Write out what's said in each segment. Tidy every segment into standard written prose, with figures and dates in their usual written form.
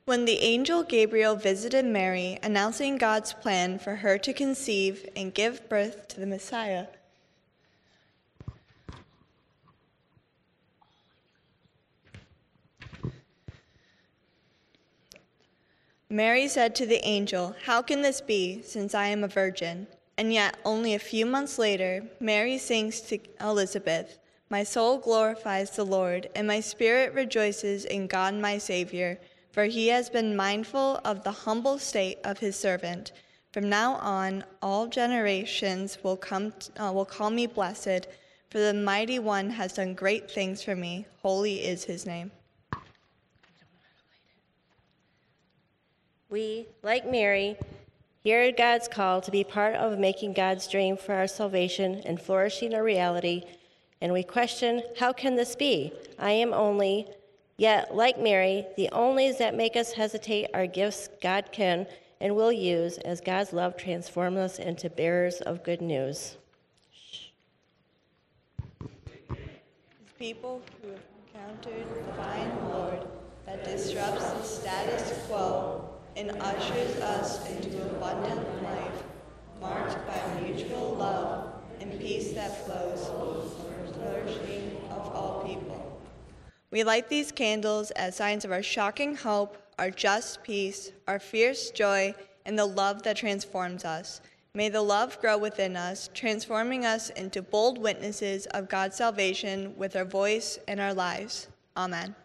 When the angel Gabriel visited Mary, announcing God's plan for her to conceive and give birth to the Messiah, Mary said to the angel, "How can this be, since I am a virgin?" And yet, only a few months later, Mary sings to Elizabeth, "My soul glorifies the Lord, and my spirit rejoices in God my Savior, for he has been mindful of the humble state of his servant. From now on, all generations will call me blessed, for the Mighty One has done great things for me. Holy is his name." We, like Mary, hear God's call to be part of making God's dream for our salvation and flourishing our reality, and we question, how can this be? I am only. Yet, like Mary, the onlys that make us hesitate are gifts God can and will use as God's love transforms us into bearers of good news. As people who have encountered the divine Lord that disrupts the status quo and ushers us into abundant life, marked by mutual love and peace that flows for the flourishing of all people. We light these candles as signs of our shocking hope, our just peace, our fierce joy, and the love that transforms us. May the love grow within us, transforming us into bold witnesses of God's salvation with our voice and our lives. Amen.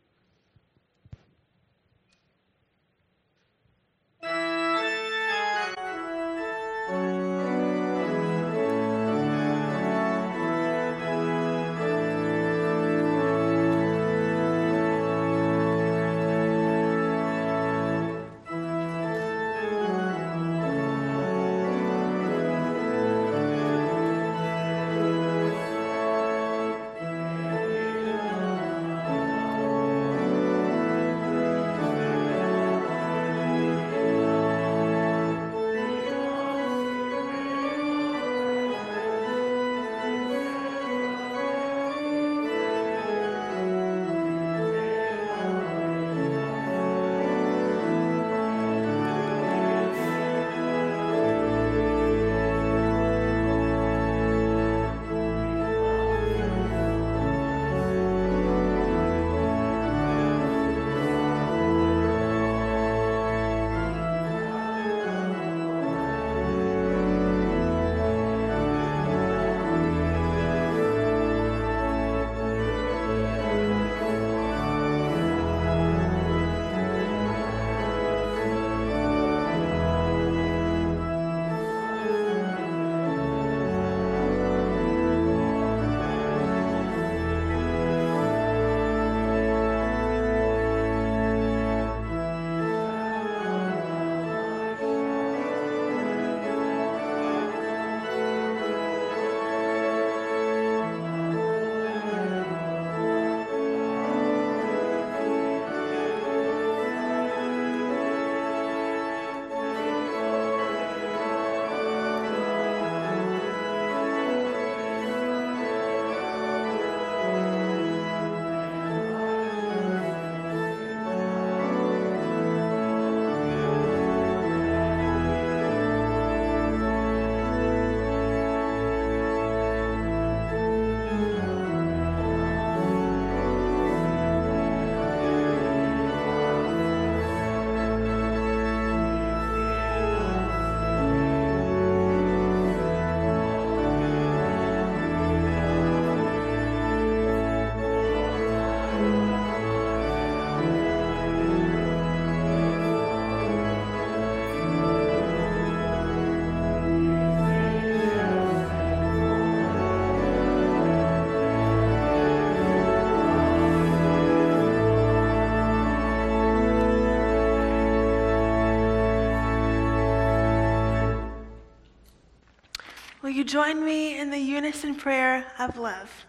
Will you join me in the unison prayer of love?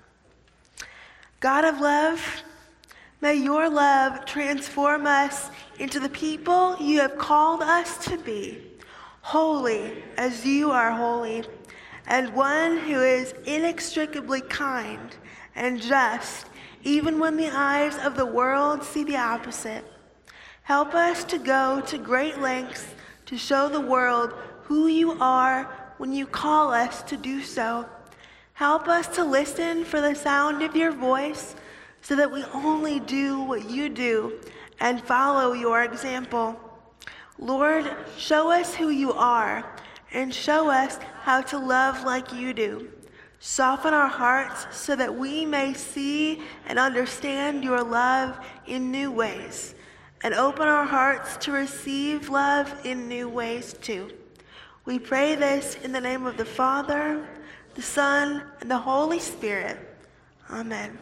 God of love, may your love transform us into the people you have called us to be, holy as you are holy, and one who is inextricably kind and just, even when the eyes of the world see the opposite. Help us to go to great lengths to show the world who you are when you call us to do so. Help us to listen for the sound of your voice so that we only do what you do and follow your example. Lord, show us who you are and show us how to love like you do. Soften our hearts so that we may see and understand your love in new ways, and open our hearts to receive love in new ways too. We pray this in the name of the Father, the Son, and the Holy Spirit. Amen.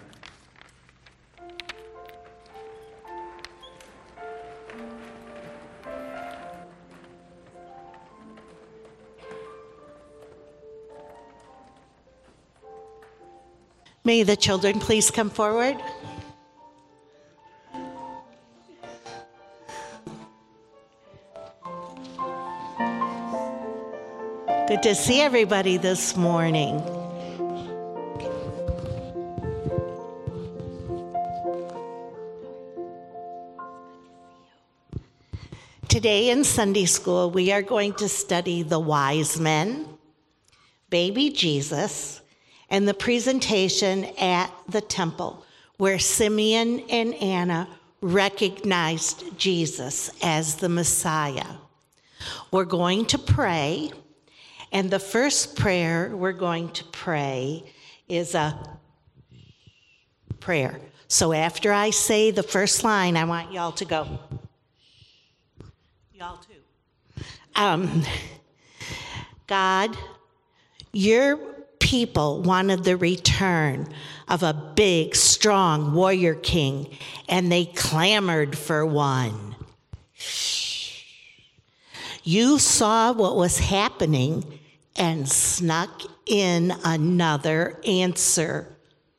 May the children please come forward. Good to see everybody this morning. Today in Sunday school, we are going to study the wise men, baby Jesus, and the presentation at the temple where Simeon and Anna recognized Jesus as the Messiah. We're going to pray, and the first prayer we're going to pray is a prayer. So after I say the first line, I want y'all to go. Y'all too. God, your people wanted the return of a big, strong warrior king, and they clamored for one. You saw what was happening and snuck in another answer.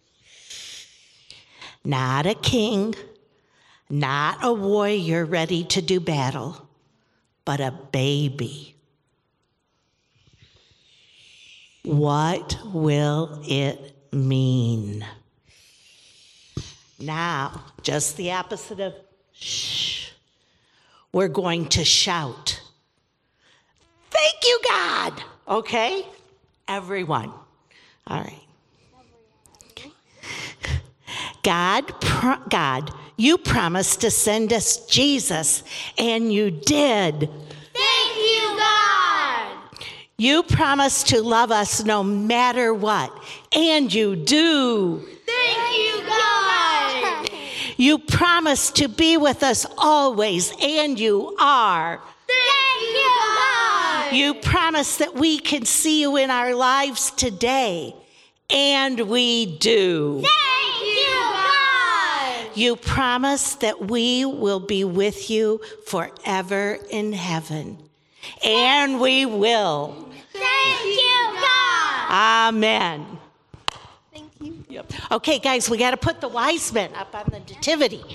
Not a king, not a warrior ready to do battle, but a baby. What will it mean? Now, just the opposite of shh. We're going to shout. Thank you, God. Okay? Everyone. All right. Okay. God, you promised to send us Jesus, and you did. Thank you, God. You promised to love us no matter what, and you do. Thank you, God. You promised to be with us always, and you are. Thank you, God. You promised that we can see you in our lives today, and we do. Thank you, God. You promised that we will be with you forever in heaven, and we will. Thank you, God. Amen. Thank you. Yep. Okay, guys, we got to put the wise men up on the nativity.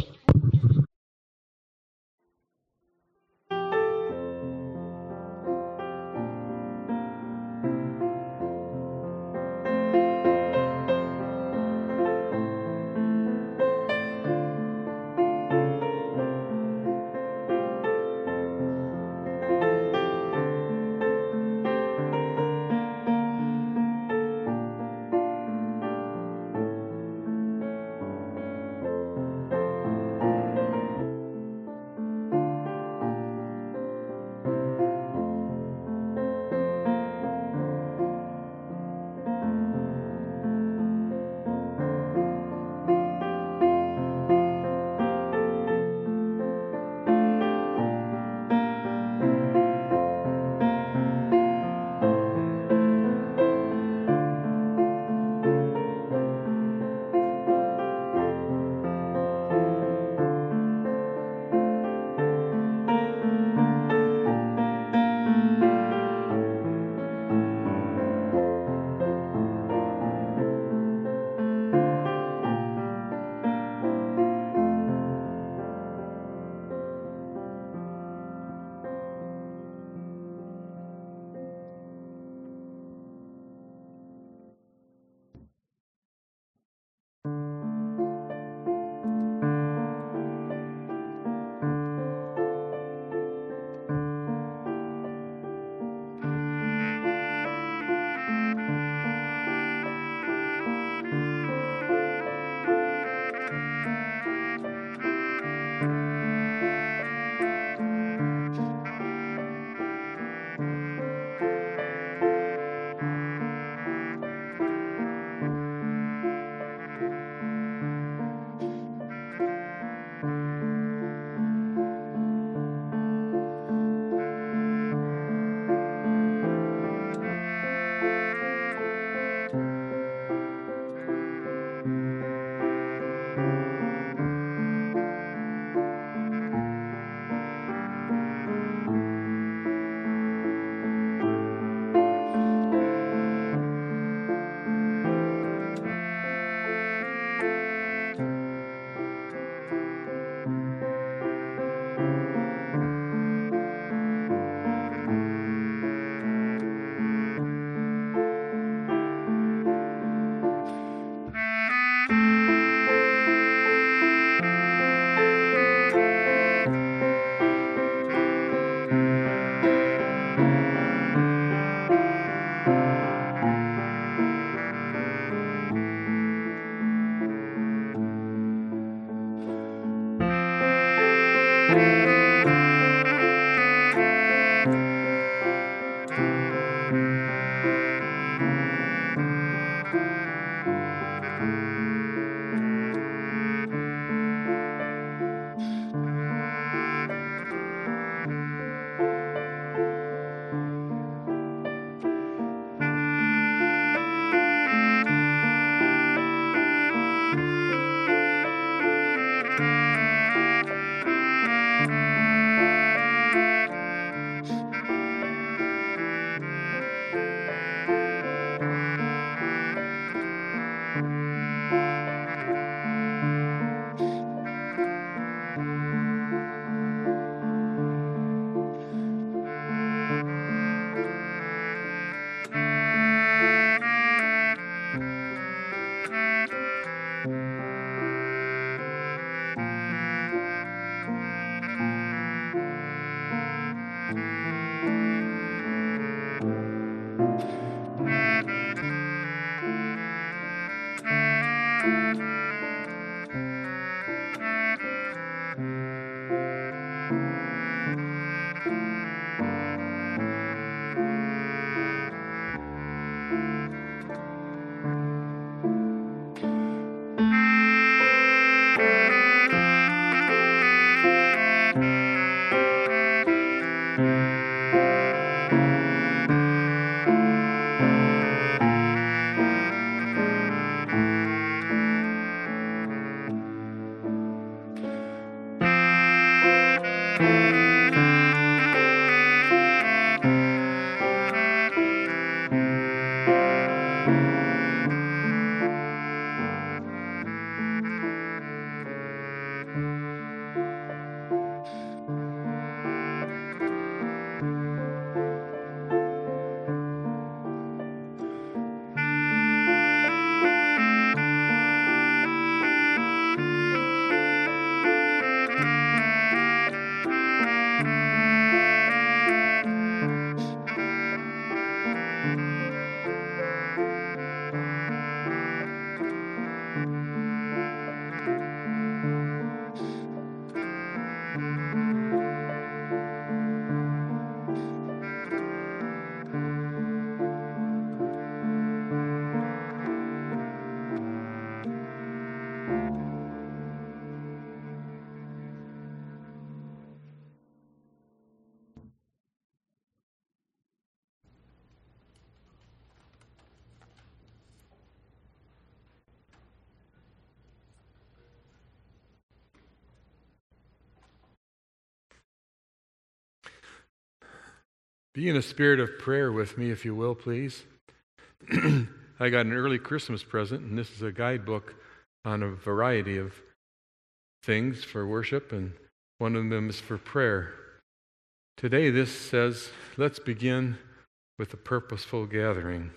Be in a spirit of prayer with me, if you will, please. I got an early Christmas present, and this is a guidebook on a variety of things for worship, and one of them is for prayer. Today, this says, let's begin with a purposeful gathering.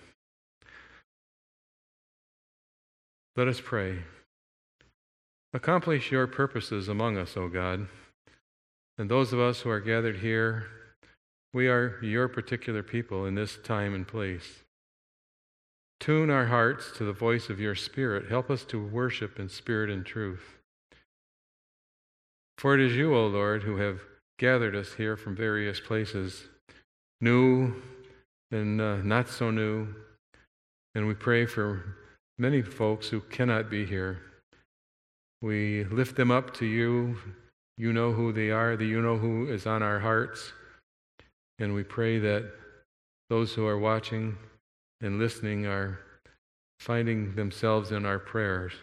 Let us pray. Accomplish your purposes among us, O God. And those of us who are gathered here, we are your particular people in this time and place. Tune our hearts to the voice of your Spirit. Help us to worship in spirit and truth. For it is you, O Lord, who have gathered us here from various places, new and not so new. And we pray for many folks who cannot be here. We lift them up to you. You know who they are. You know who is on our hearts. And we pray that those who are watching and listening are finding themselves in our prayers.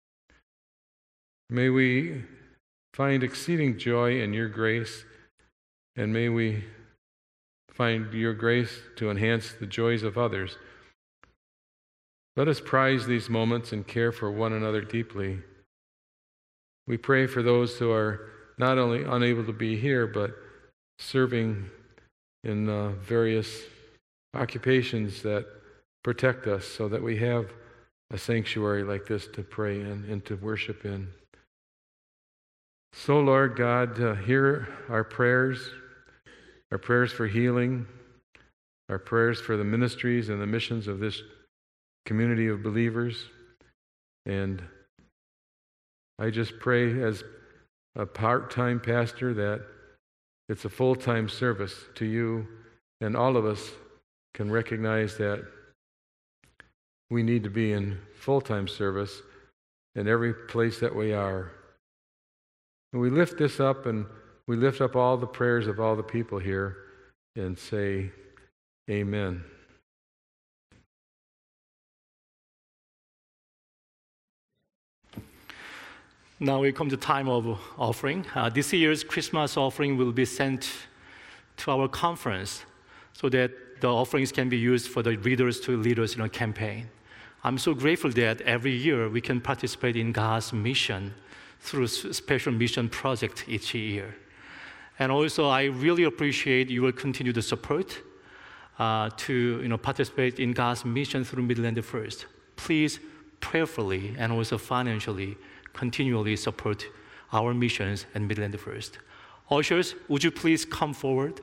May we find exceeding joy in your grace, and may we find your grace to enhance the joys of others. Let us prize these moments and care for one another deeply. We pray for those who are not only unable to be here, but serving in various occupations that protect us so that we have a sanctuary like this to pray in and to worship in. So, Lord God, hear our prayers for healing, our prayers for the ministries and the missions of this community of believers. And I just pray as a part-time pastor that it's a full-time service to you, and all of us can recognize that we need to be in full-time service in every place that we are. And we lift this up, and we lift up all the prayers of all the people here and say, Amen. Now we come to time of offering. This year's Christmas offering will be sent to our conference so that the offerings can be used for the Readers to Leaders campaign. I'm so grateful that every year we can participate in God's mission through a special mission project each year. And also, I really appreciate your continued support to participate in God's mission through Midland First. Please prayerfully and also financially continually support our missions and Midland First. Ushers, would you please come forward?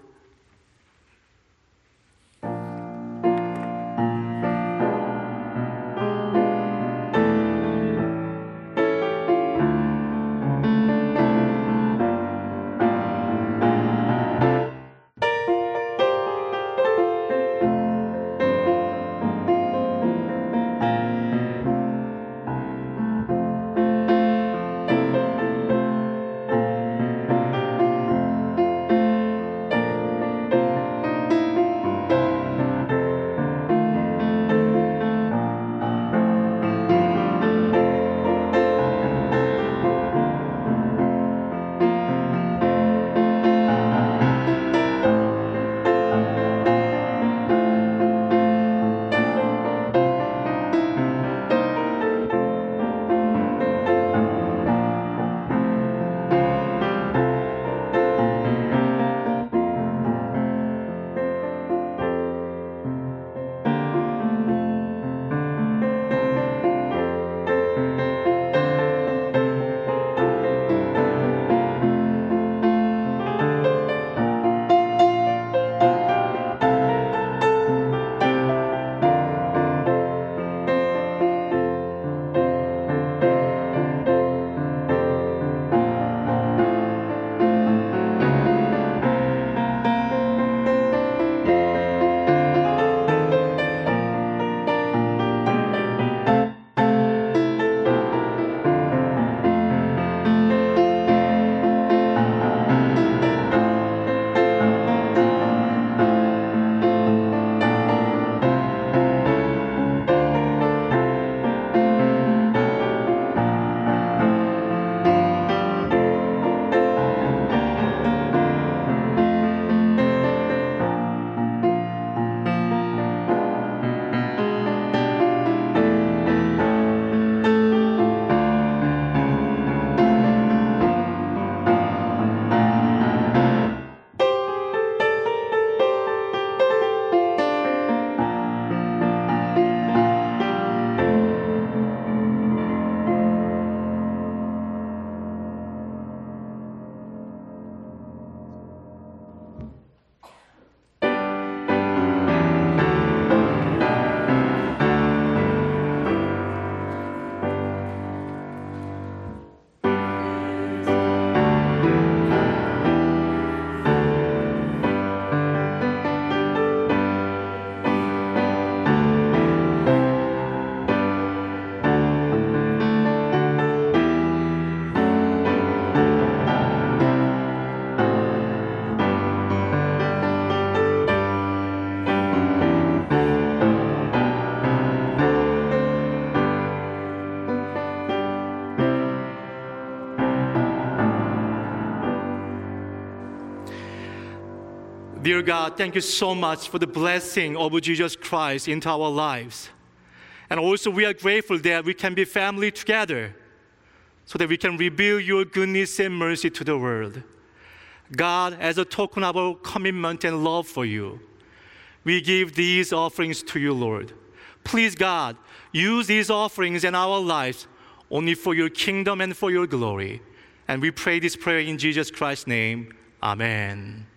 Dear God, thank you so much for the blessing of Jesus Christ into our lives. And also we are grateful that we can be family together so that we can reveal your goodness and mercy to the world. God, as a token of our commitment and love for you, we give these offerings to you, Lord. Please, God, use these offerings in our lives only for your kingdom and for your glory. And we pray this prayer in Jesus Christ's name. Amen.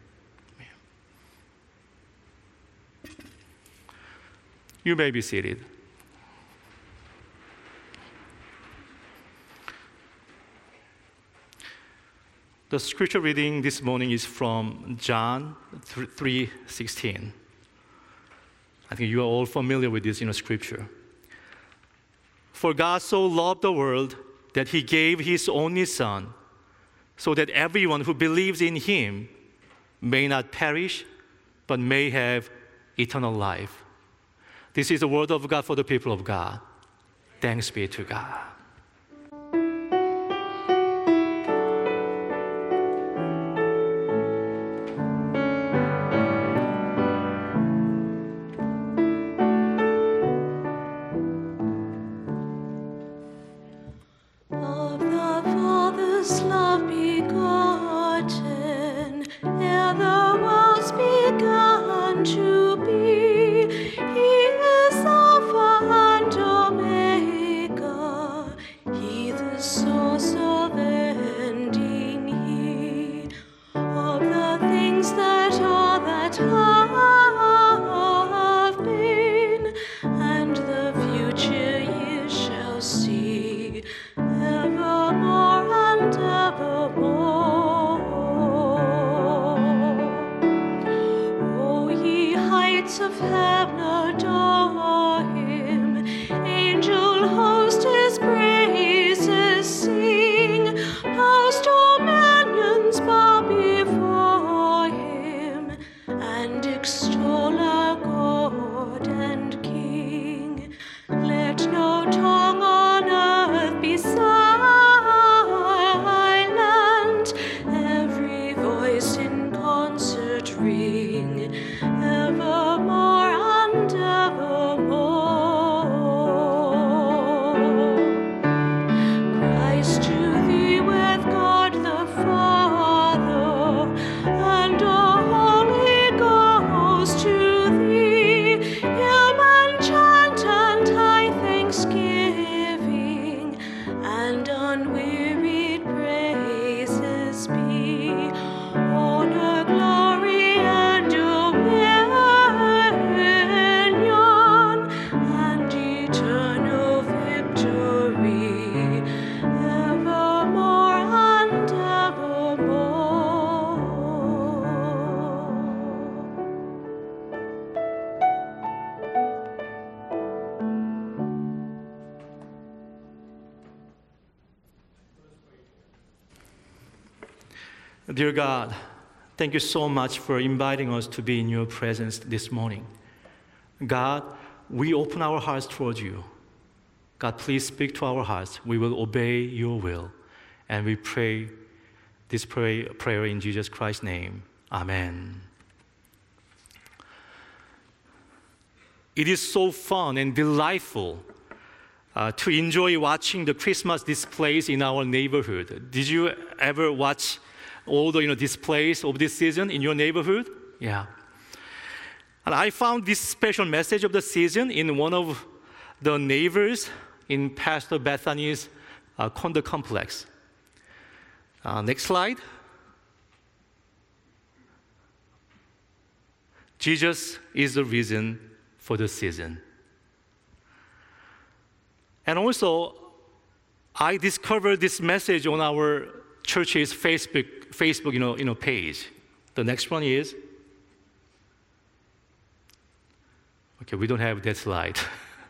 You may be seated. The scripture reading this morning is from John 3:16. I think you are all familiar with this scripture. For God so loved the world that he gave his only Son, so that everyone who believes in him may not perish, but may have eternal life. This is the word of God for the people of God. Thanks be to God. Of the Father's love begotten, ere the worlds began to be, He is Alpha and Omega, He the source of ending, He of the things that are, that have been, and the future ye shall see, evermore and evermore. O ye heights of heaven, adore him. Angel host his praises sing. Most dominions bow before him, and extol our God and King. Let no tongue on earth be silent, every voice in concert ring, evermore and evermore. Christ to thee with God the Father, and the Holy Ghost to thee, hymn and chant and high thanksgiving, and unwearied praises be. Honor, glory, and dominion, and eternal victory, evermore and evermore. Dear God, thank you so much for inviting us to be in your presence this morning. God, we open our hearts towards you. God, please speak to our hearts. We will obey your will. And we pray this prayer in Jesus Christ's name. Amen. It is so fun and delightful to enjoy watching the Christmas displays in our neighborhood. Did you ever watch all the displays of this season in your neighborhood? Yeah. And I found this special message of the season in one of the neighbors in Pastor Bethany's condo complex. Next slide. Jesus is the reason for the season. And also, I discovered this message on our church's Facebook page. The next one is, okay, we don't have that slide.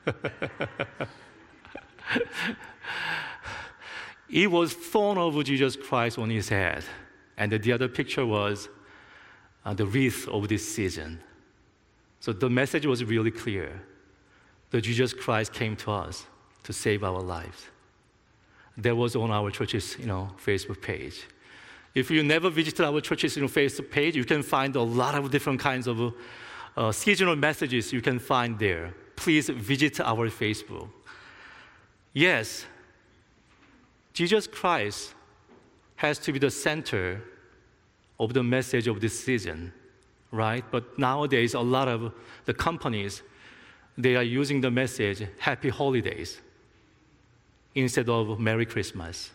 It was thorn of Jesus Christ on his head, and the other picture was the wreath of this season. So the message was really clear. That Jesus Christ came to us to save our lives. That was on our church's Facebook page. If you never visited our church's Facebook page, you can find a lot of different kinds of seasonal messages you can find there. Please visit our Facebook. Yes, Jesus Christ has to be the center of the message of this season, right? But nowadays, a lot of the companies, they are using the message, Happy Holidays, instead of Merry Christmas.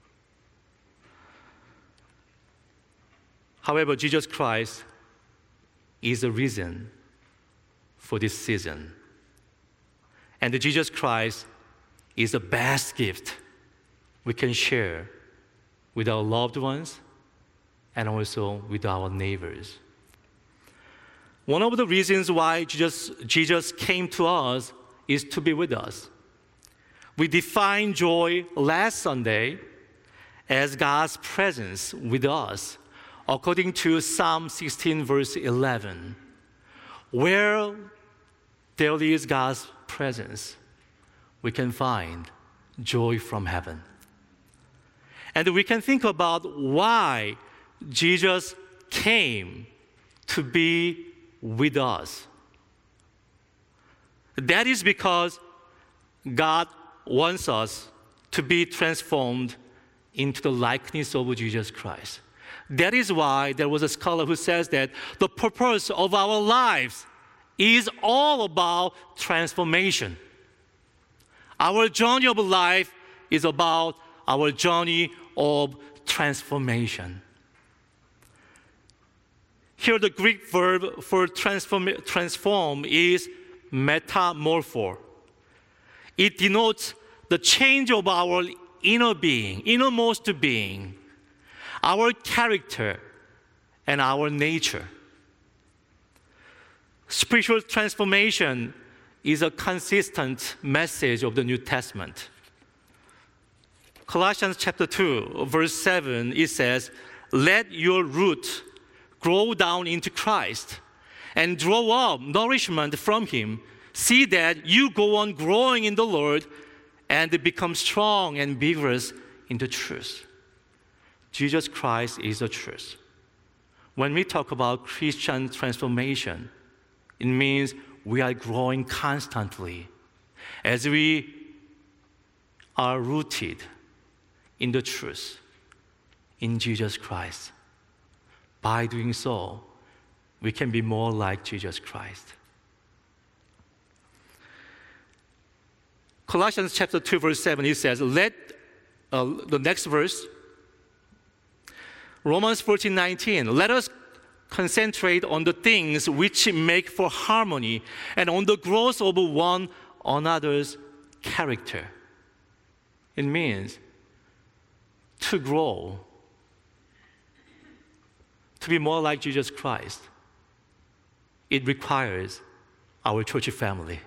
However, Jesus Christ is the reason for this season. And Jesus Christ is the best gift we can share with our loved ones and also with our neighbors. One of the reasons why Jesus came to us is to be with us. We defined joy last Sunday as God's presence with us, according to Psalm 16, verse 11. Where there is God's presence, we can find joy from heaven. And we can think about why Jesus came to be with us. That is because God wants us to be transformed into the likeness of Jesus Christ. That is why there was a scholar who says that the purpose of our lives is all about transformation. Our journey of life is about our journey of transformation. Here, the Greek verb for transform is metamorpho. It denotes the change of our inner being, innermost being, our character, and our nature. Spiritual transformation is a consistent message of the New Testament. Colossians chapter 2, verse 7, it says, "Let your root grow down into Christ and draw up nourishment from Him. See that you go on growing in the Lord and become strong and vigorous in the truth." Jesus Christ is the truth. When we talk about Christian transformation, it means we are growing constantly as we are rooted in the truth, in Jesus Christ. By doing so, we can be more like Jesus Christ. Colossians chapter 2, verse 7, it says, the next verse, Romans 14:19, "Let us concentrate on the things which make for harmony and on the growth of one another's character." It means to grow, to be more like Jesus Christ. It requires our church family.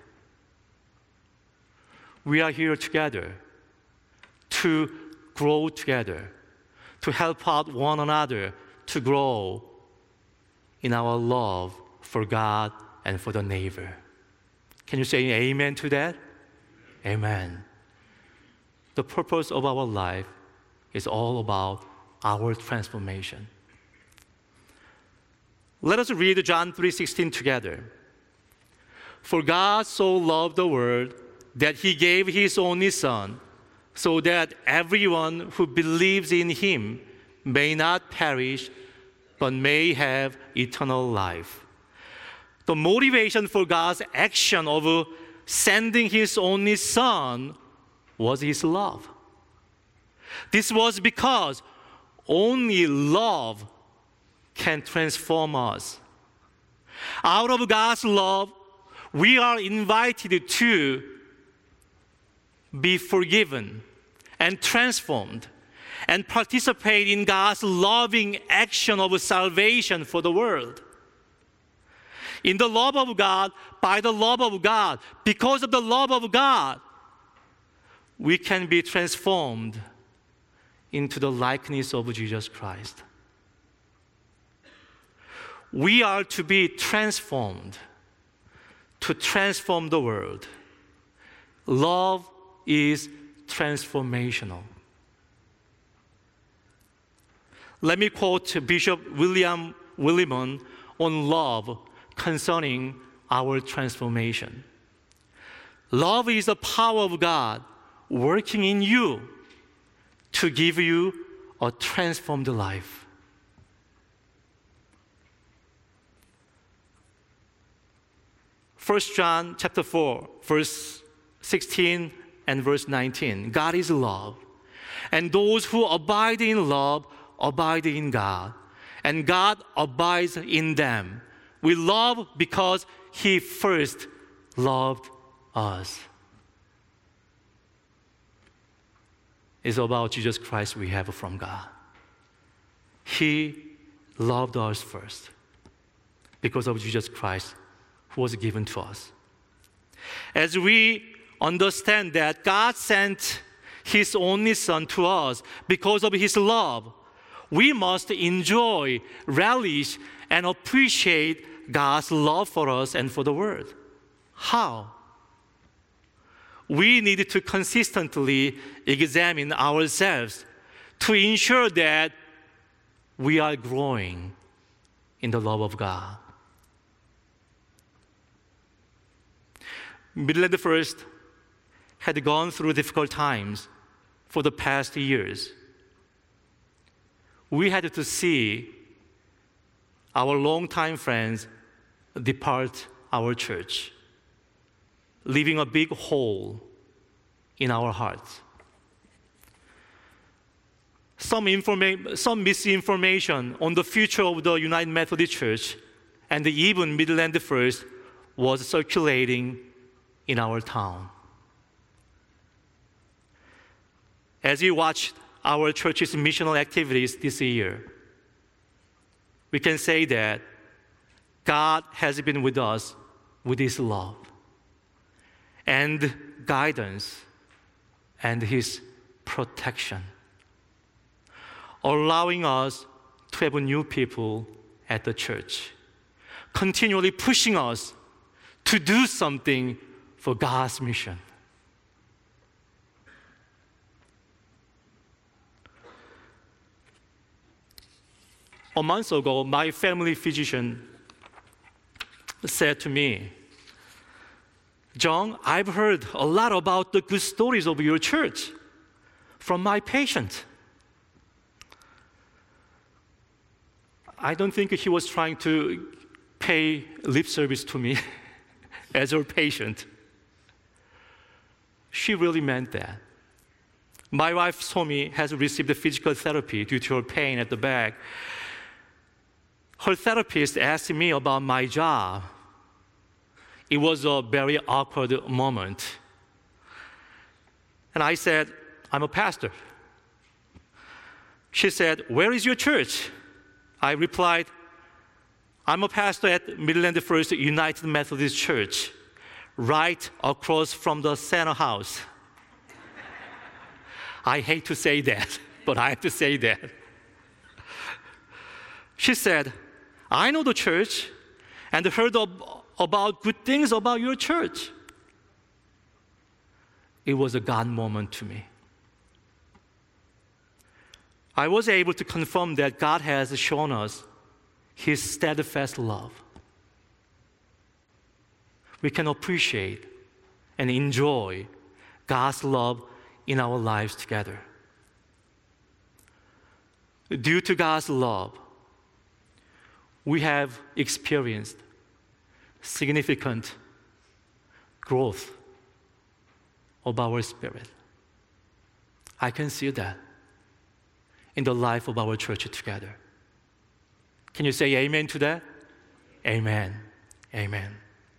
We are here together to grow together, to help out one another to grow in our love for God and for the neighbor. Can you say amen to that? Amen. The purpose of our life is all about our transformation. Let us read John 3:16 together. "For God so loved the world that He gave His only Son, so that everyone who believes in Him may not perish, but may have eternal life." The motivation for God's action of sending His only Son was His love. This was because only love can transform us. Out of God's love, we are invited to be forgiven and transformed and participate in God's loving action of salvation for the world. In the love of God, by the love of God, because of the love of God, we can be transformed into the likeness of Jesus Christ. We are to be transformed, to transform the world. Love is transformational. Let me quote Bishop William Willimon on love concerning our transformation. Love is the power of God working in you to give you a transformed life. First John chapter 4, verse 16 and verse 19. God is love, and those who abide in love abide in God, and God abides in them. We love because He first loved us. It's about Jesus Christ we have from God. He loved us first because of Jesus Christ who was given to us. As we understand that God sent His only Son to us because of His love, we must enjoy, relish, and appreciate God's love for us and for the world. How? We need to consistently examine ourselves to ensure that we are growing in the love of God. Midland First had gone through difficult times for the past years. We had to see our longtime friends depart our church, leaving a big hole in our hearts. Some misinformation on the future of the United Methodist Church and even Midland First was circulating in our town. As we watched our church's missional activities this year, we can say that God has been with us with His love and guidance and His protection, allowing us to have new people at the church, continually pushing us to do something for God's mission. A month ago, my family physician said to me, "John, I've heard a lot about the good stories of your church from my patient." I don't think he was trying to pay lip service to me as her patient. She really meant that. My wife, Somi, has received physical therapy due to her pain at the back. Her therapist asked me about my job. It was a very awkward moment. And I said, "I'm a pastor." She said, "Where is your church?" I replied, "I'm a pastor at Midland First United Methodist Church, right across from the Center House." I hate to say that, but I have to say that. She said, "I know the church and heard about good things about your church." It was a God moment to me. I was able to confirm that God has shown us His steadfast love. We can appreciate and enjoy God's love in our lives together. Due to God's love, we have experienced significant growth of our spirit. I can see that in the life of our church together. Can you say amen to that? Amen. Amen.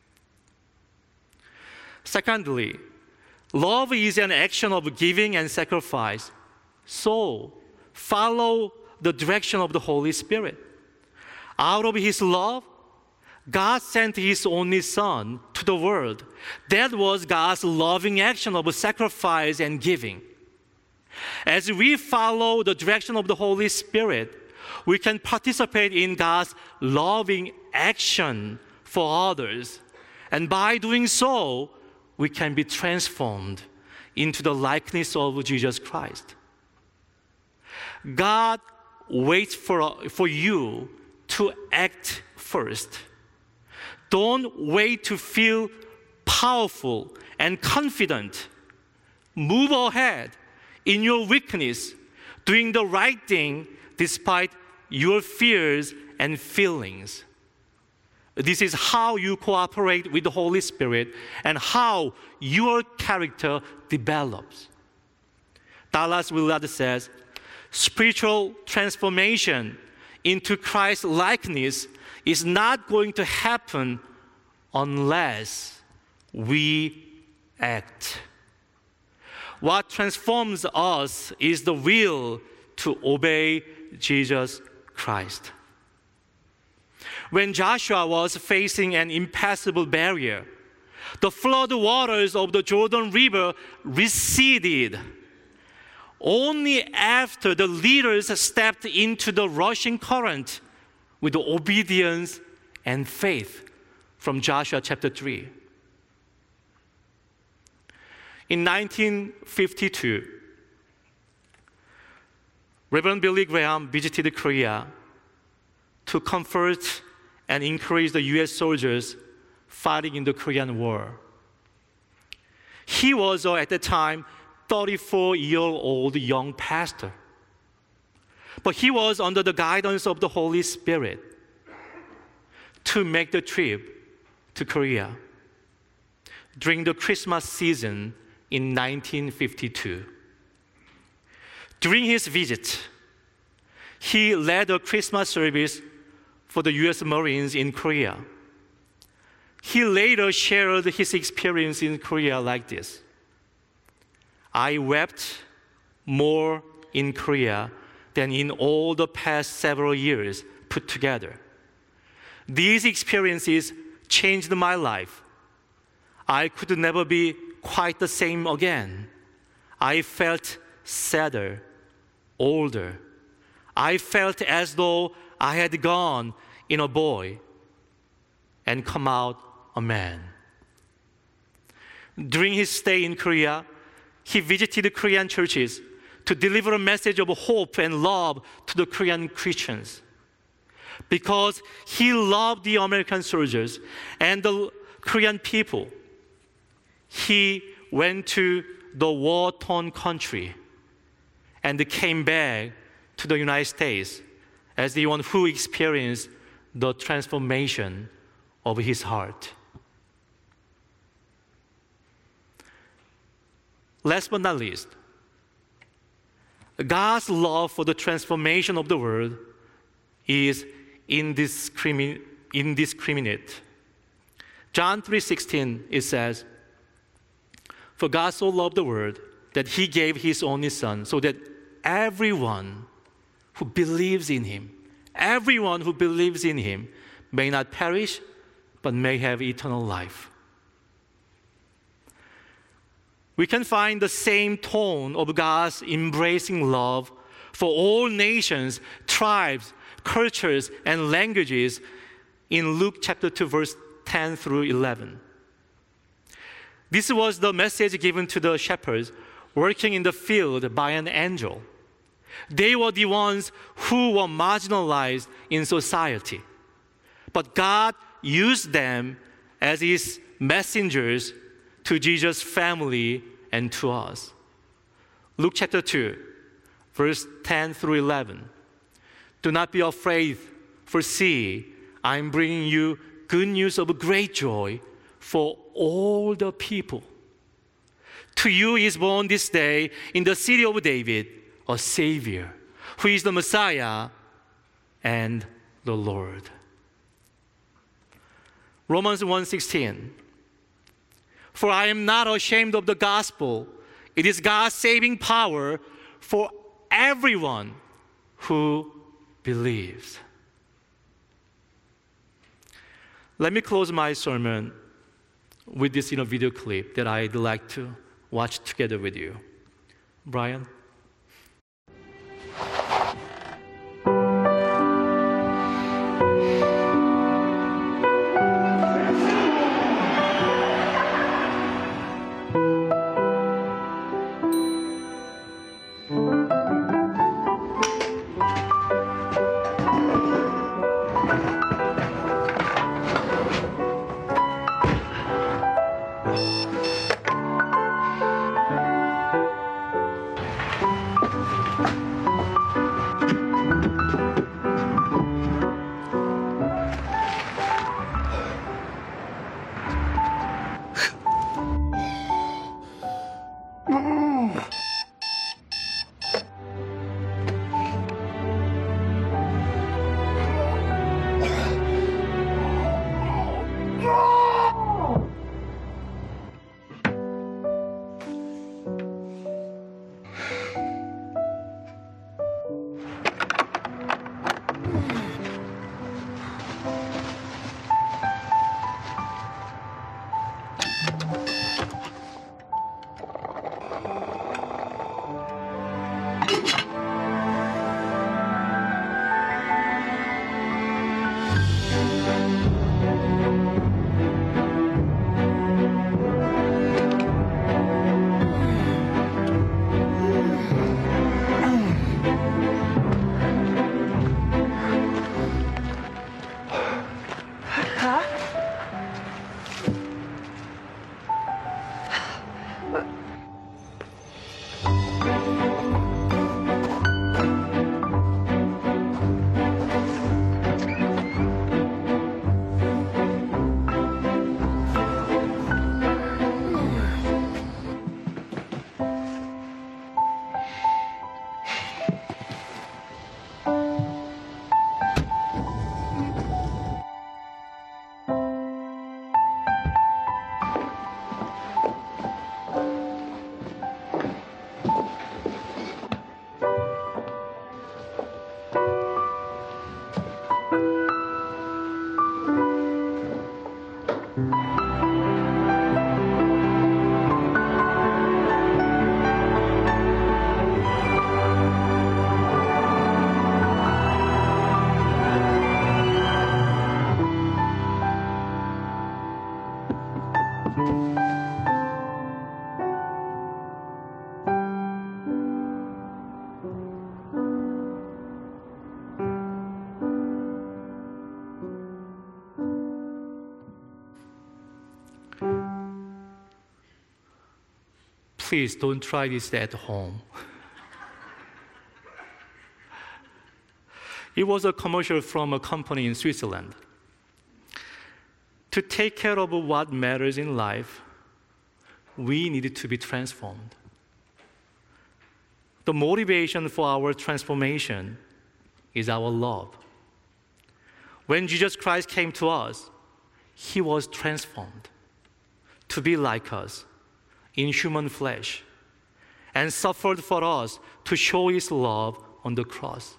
Secondly, love is an action of giving and sacrifice. So, follow the direction of the Holy Spirit. Out of His love, God sent His only Son to the world. That was God's loving action of sacrifice and giving. As we follow the direction of the Holy Spirit, we can participate in God's loving action for others. And by doing so, we can be transformed into the likeness of Jesus Christ. God wait for you to act first. Don't wait to feel powerful and confident. Move ahead in your weakness, doing the right thing despite your fears and feelings. This is how you cooperate with the Holy Spirit and how your character develops. Dallas Willard says, spiritual transformation into Christ's likeness is not going to happen unless we act. What transforms us is the will to obey Jesus Christ. When Joshua was facing an impassable barrier, the flood waters of the Jordan River receded. Only after the leaders stepped into the rushing current with obedience and faith from Joshua chapter 3. In 1952, Reverend Billy Graham visited Korea to comfort and encourage the U.S. soldiers fighting in the Korean War. He was, at the time, 34-year-old young pastor. But he was under the guidance of the Holy Spirit to make the trip to Korea during the Christmas season in 1952. During his visit, he led a Christmas service for the U.S. Marines in Korea. He later shared his experience in Korea like this. I wept more in Korea than in all the past several years put together. These experiences changed my life. I could never be quite the same again. I felt sadder, older. I felt as though I had gone in a boy and come out a man. During his stay in Korea, he visited Korean churches to deliver a message of hope and love to the Korean Christians. Because he loved the American soldiers and the Korean people, he went to the war-torn country and came back to the United States as the one who experienced the transformation of his heart. Last but not least, God's love for the transformation of the world is indiscriminate. John 3:16, it says, "For God so loved the world that he gave his only Son, so that everyone who believes in him may not perish, but may have eternal life." We can find the same tone of God's embracing love for all nations, tribes, cultures, and languages in Luke chapter 2, verse 10 through 11. This was the message given to the shepherds working in the field by an angel. They were the ones who were marginalized in society. But God used them as his messengers to Jesus' family and to us. Luke chapter 2, verse 10 through 11. "Do not be afraid, for see, I am bringing you good news of great joy for all the people. To you is born this day in the city of David a Savior, who is the Messiah and the Lord." Romans 1:16. "For I am not ashamed of the gospel. It is God's saving power for everyone who believes." Let me close my sermon with this video clip that I'd like to watch together with you. Brian? please don't try this at home. It was a commercial from a company in Switzerland. To take care of what matters in life, we needed to be transformed. The motivation for our transformation is our love. When Jesus Christ came to us, he was transformed to be like us in human flesh and suffered for us to show his love on the cross.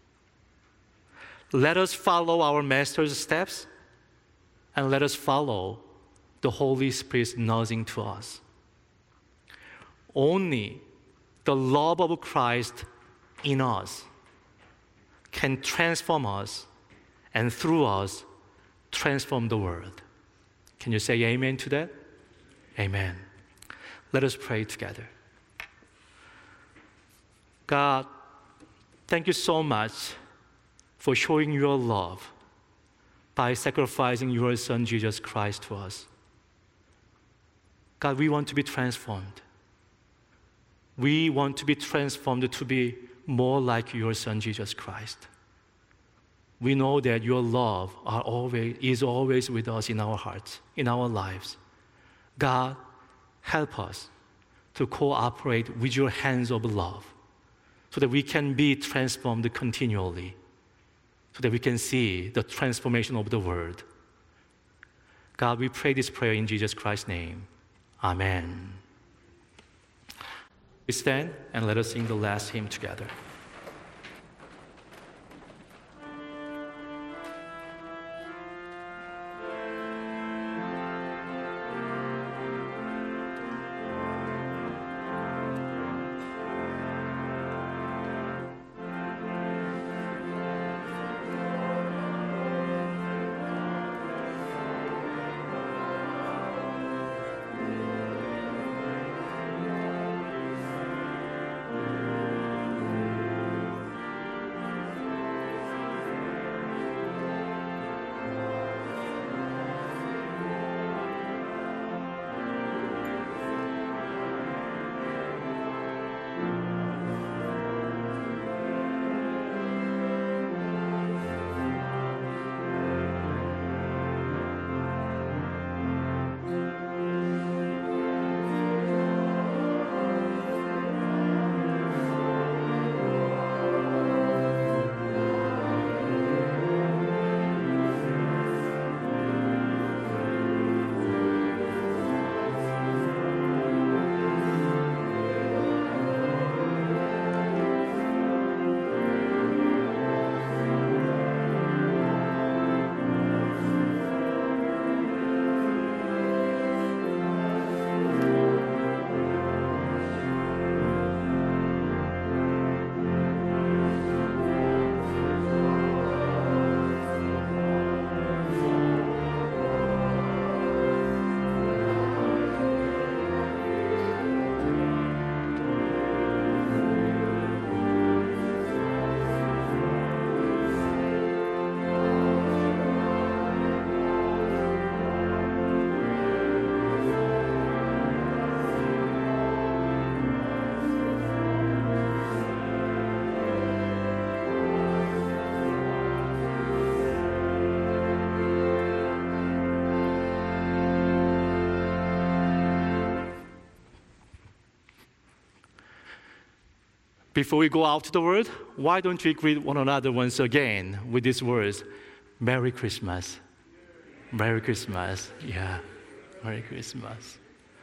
Let us follow our Master's steps and let us follow the Holy Spirit's nudging to us. Only the love of Christ in us can transform us and through us transform the world. Can you say amen to that? Amen. Let us pray together. God, thank you so much for showing your love by sacrificing your Son, Jesus Christ, to us. God, we want to be transformed. We want to be transformed to be more like your Son, Jesus Christ. We know that your love is always with us in our hearts, in our lives. God, help us to cooperate with your hands of love so that we can be transformed continually, so that we can see the transformation of the world. God, we pray this prayer in Jesus Christ's name. Amen. We stand and let us sing the last hymn together. Before we go out to the world, why don't we greet one another once again with these words, Merry Christmas. Merry Christmas. Yeah, Merry Christmas.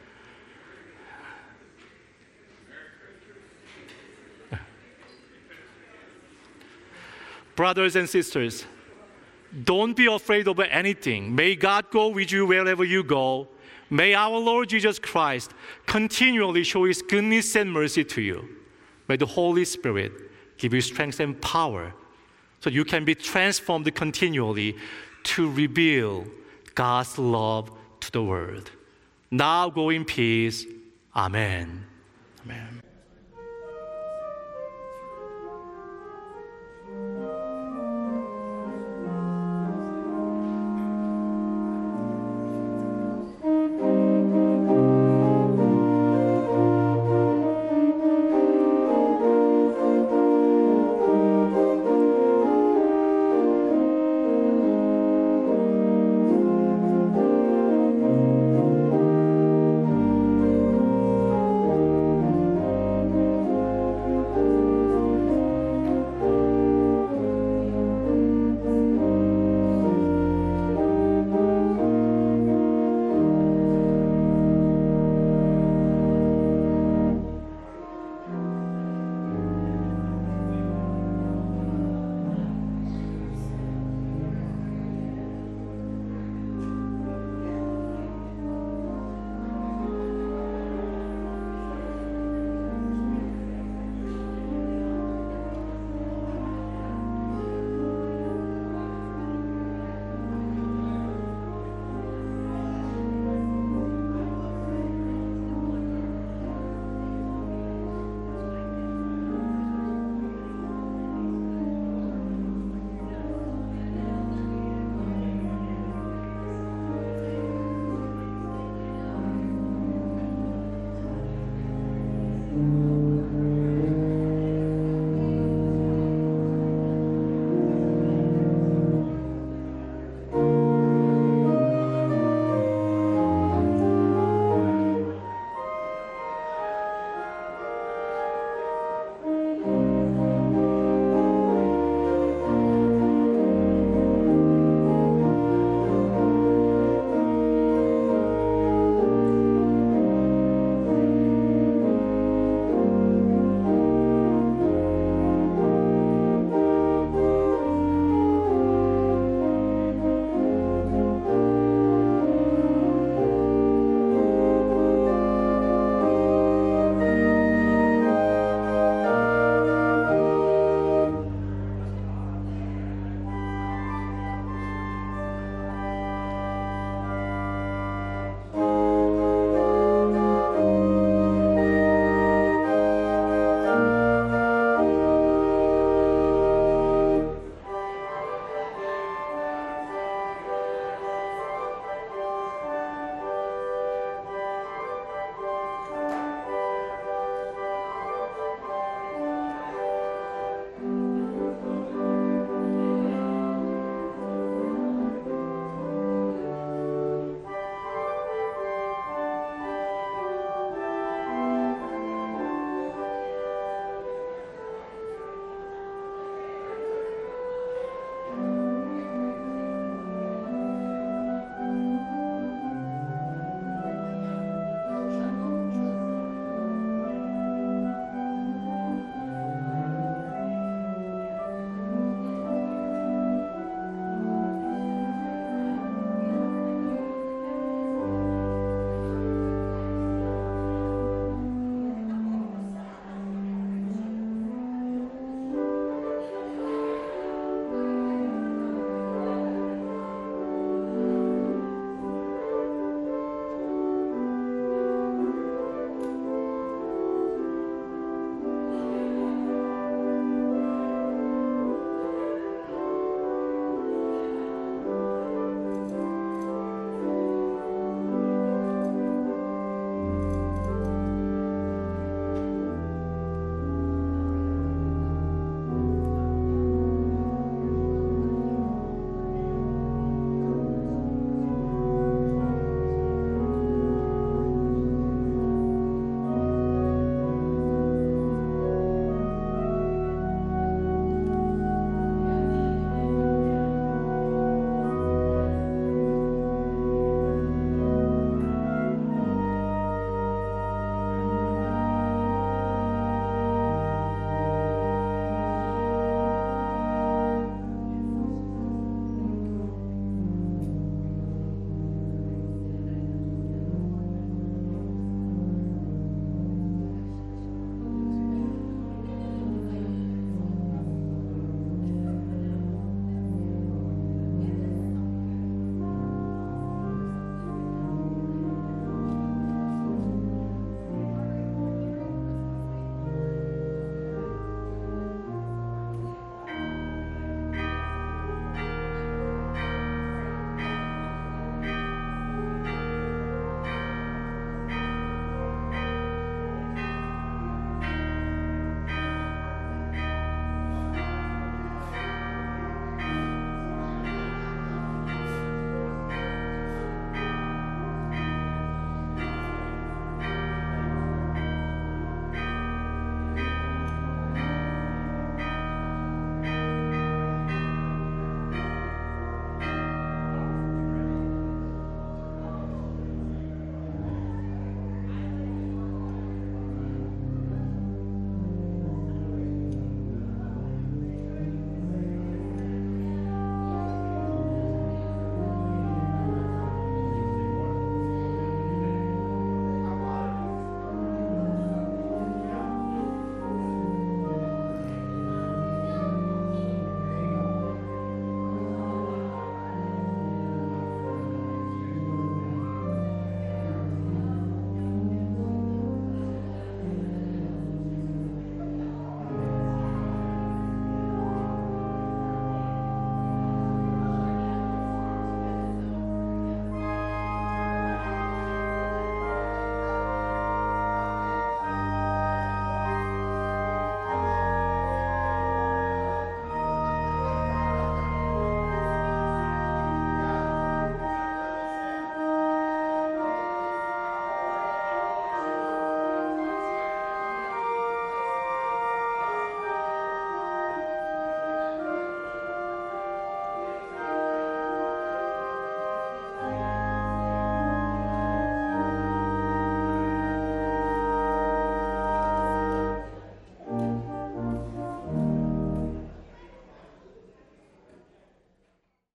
Brothers and sisters, don't be afraid of anything. May God go with you wherever you go. May our Lord Jesus Christ continually show his goodness and mercy to you. May the Holy Spirit give you strength and power so you can be transformed continually to reveal God's love to the world. Now go in peace. Amen. Amen. Amen.